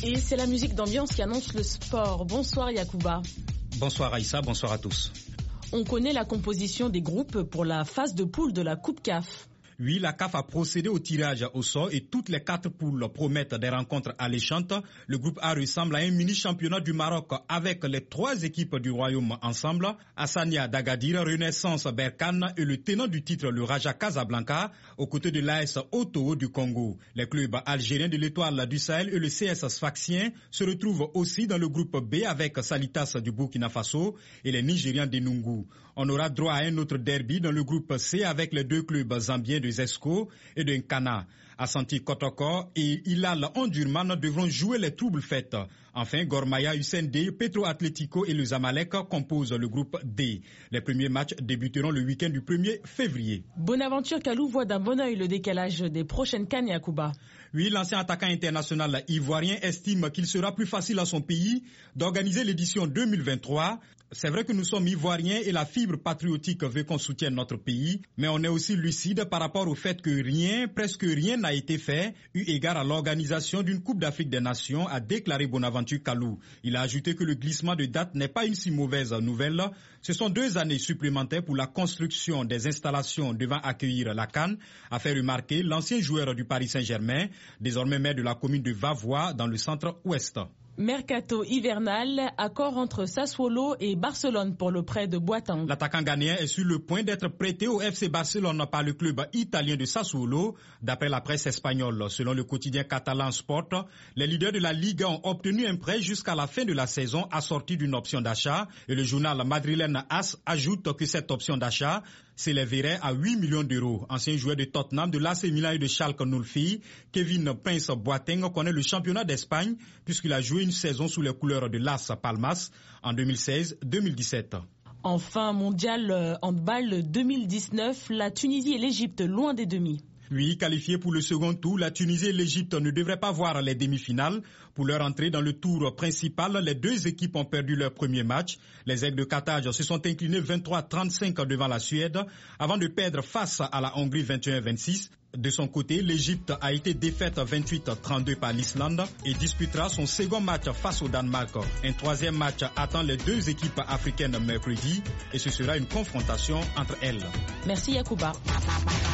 Et c'est la musique d'ambiance qui annonce le sport. Bonsoir Yacouba. Bonsoir Aïssa, bonsoir à tous. On connaît la composition des groupes pour la phase de poule de la Coupe CAF. Oui, la CAF a procédé au tirage au sort et toutes les 4 poules promettent des rencontres alléchantes. Le groupe A ressemble à un mini-championnat du Maroc avec les 3 équipes du Royaume ensemble. Hassania d'Agadir, Renaissance Berkane et le tenant du titre, le Raja Casablanca, aux côtés de l'AS Oto du Congo. Les clubs algériens de l'Étoile du Sahel et le CS Sfaxien se retrouvent aussi dans le groupe B avec Salitas du Burkina Faso et les Nigérians d'Enungu. On aura droit à un autre derby dans le groupe C avec les 2 clubs zambiens de Zesco et de Nkana. Assanti Kotoko et Hilal Ondurman devront jouer les troubles fêtes. Enfin, Gormaya, USND, Petro Atlético et le Zamalek composent le groupe D. Les premiers matchs débuteront le week-end du 1er février. Bonaventure Kalou voit d'un bon œil le décalage des prochaines CAN Yacouba. Oui, l'ancien attaquant international ivoirien estime qu'il sera plus facile à son pays d'organiser l'édition 2023. C'est vrai que nous sommes ivoiriens et la fibre patriotique veut qu'on soutienne notre pays, mais on est aussi lucide par rapport au fait que presque rien n'a été fait, eu égard à l'organisation d'une Coupe d'Afrique des Nations, a déclaré Bonaventure Kalou. Il a ajouté que le glissement de date n'est pas une si mauvaise nouvelle. Ce sont 2 années supplémentaires pour la construction des installations devant accueillir la CAN, a fait remarquer l'ancien joueur du Paris Saint-Germain, désormais maire de la commune de Vavois dans le centre-ouest. Mercato hivernal, accord entre Sassuolo et Barcelone pour le prêt de Boateng. L'attaquant ghanéen est sur le point d'être prêté au FC Barcelone par le club italien de Sassuolo, d'après la presse espagnole. Selon le quotidien catalan Sport, les leaders de la Ligue ont obtenu un prêt jusqu'à la fin de la saison assorti d'une option d'achat et le journal madrilène AS ajoute que cette option d'achat s'élèverait à 8 millions d'euros. Ancien joueur de Tottenham, de l'AC Milan et de Schalke 04, Kevin Prince Boateng connaît le championnat d'Espagne puisqu'il a joué une saison sous les couleurs de Las Palmas en 2016-2017. Enfin, mondial handball 2019, la Tunisie et l'Égypte loin des demi. Oui, qualifiés pour le second tour, la Tunisie et l'Égypte ne devraient pas voir les demi-finales. Pour leur entrée dans le tour principal, les 2 équipes ont perdu leur premier match. Les Aigles de Carthage se sont inclinés 23-35 devant la Suède avant de perdre face à la Hongrie 21-26. De son côté, l'Égypte a été défaite 28-32 par l'Islande et disputera son second match face au Danemark. Un 3e match attend les 2 équipes africaines mercredi et ce sera une confrontation entre elles. Merci Yacouba.